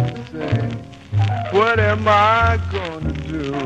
say, what am I gonna do?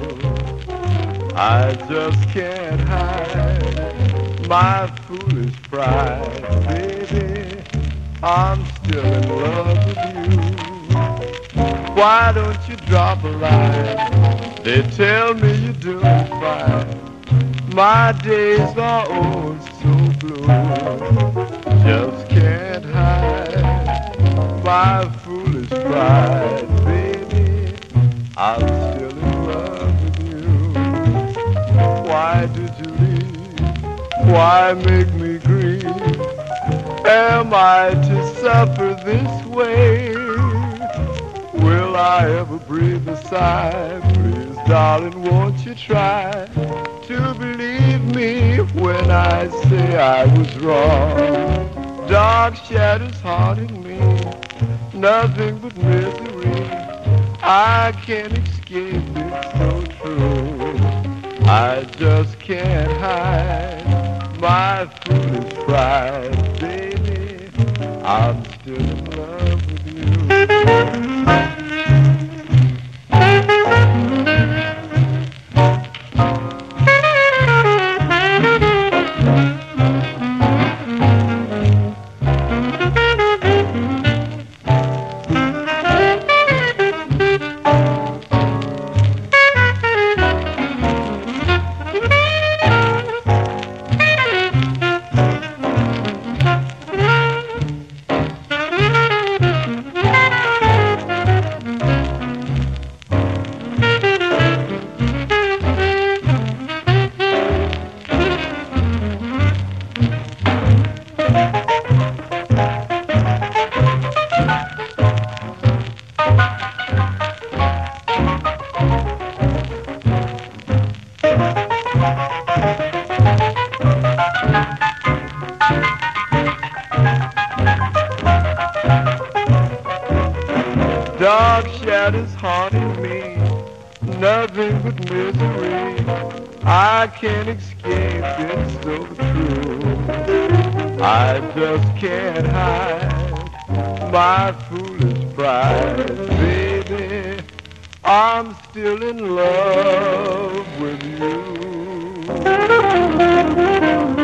I just can't hide my foolish pride, baby. I'm still in love with you. Why don't you drop a line? They tell me you're doing fine. My days are oh so blue. Just can't hide my foolish pride, baby. I'm still in love with you. Why did you leave? Why make me grieve? Am I to suffer this way? Will I ever breathe a sigh? Please, darling, won't you try to believe me when I say I was wrong? Dark shadows haunting me, nothing but misery. I can't escape it, so true. I just can't hide my foolish pride, baby. I'm still in love with you. Dark shadows haunting me, nothing but misery. I can't escape, it's so true. I just can't hide my foolish pride, baby. I'm still in love with you.